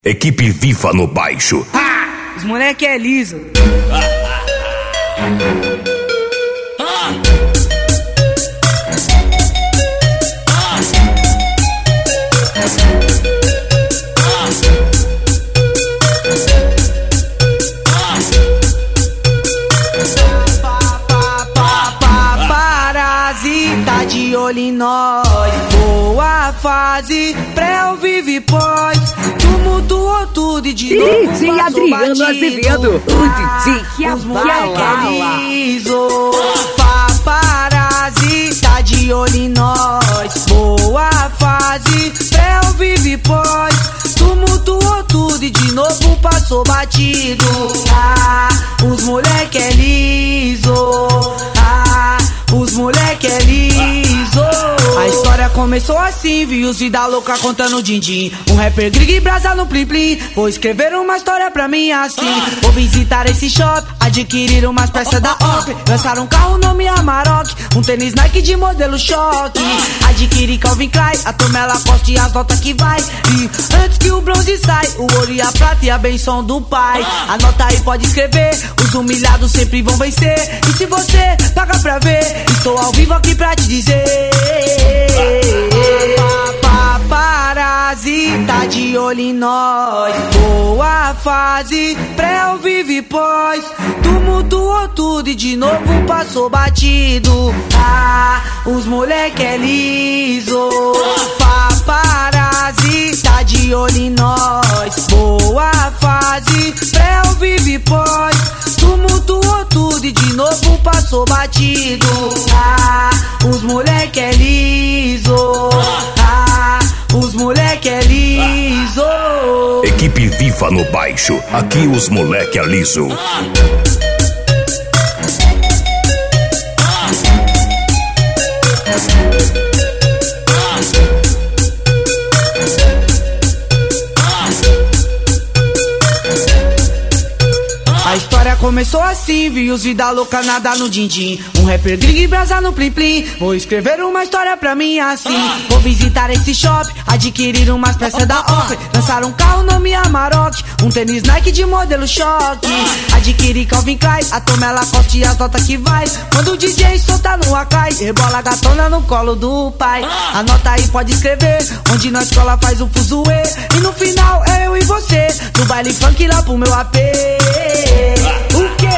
Equipe Viva no baixo. Ah, os moleque é liso. Parasita de olho em nós. Boa fase, pré ou vive pós. Tumultuou tudo e de novo DJ Adriano Azevedo, o DJ que os moleque abala. é liso. Parasita de olho em nós. Boa fase, pré ou vive pós. Tumultuou tudo e de novo passou batido. Ah, os moleque é liso. Ah, os moleque é liso. A história começou assim, vi os vida louca contando din-din. Um rapper grig e brasa no plim plim. Vou escrever uma história pra mim assim. Vou visitar esse shop, adquirir umas peças da OP. Lançar um carro nome Amarok, um tênis Nike de modelo choque. Adquirir Calvin Klein, a Tomela Costa e as notas que vai. E antes que o bronze sai, o ouro e a prata e a benção do pai. Anota aí, pode escrever, os humilhados sempre vão vencer. E se você paga pra ver, estou ao vivo aqui pra te dizer. Parasita de olho em nós. Boa fase, pré ou vive pós. Tumultuou tudo e de novo passou batido. Ah, os moleque é liso. Parasita de olho em nós. Boa fase, pré ou vive pós. Tumultuou tudo e de novo passou batido. Ah, os moleque é liso. Ah, os moleque é liso. Equipe Viva no baixo. Aqui os moleque é liso. A história começou assim, vi os vida louca nada no din-din. Um rapper grig e brasa no plim plim. Vou escrever uma história pra mim assim. Vou visitar esse shop, adquirir umas peças da OP. Lançar um carro nome Amarok, um tênis Nike de modelo choque. Adquirir Calvin Klein, a Tomela Costa e as notas que vai. Quando o DJ solta no Akai, rebola a gatona no colo do pai. Anota aí, pode escrever, onde na escola faz o fuzuê. E no final é eu e você, no baile funk lá pro meu AP. O quê?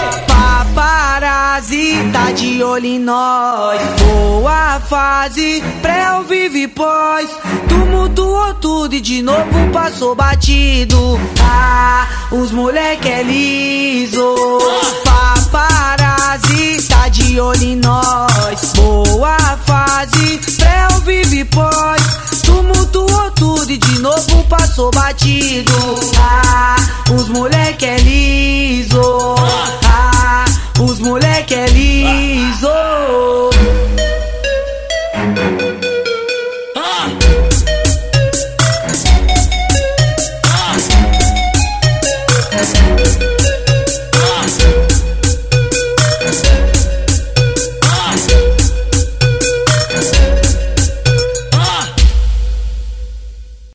Parasita de olho em nós. Boa fase, pré ou vive pós. Tumultuou tudo e de novo passou batido. Ah, os moleque é liso. Parasita de olho em nós. Boa fase, pré ou vive pós. Tumultuou tudo e de novo passou batido. Ah, os moleque é liso. Ah, os moleque é liso.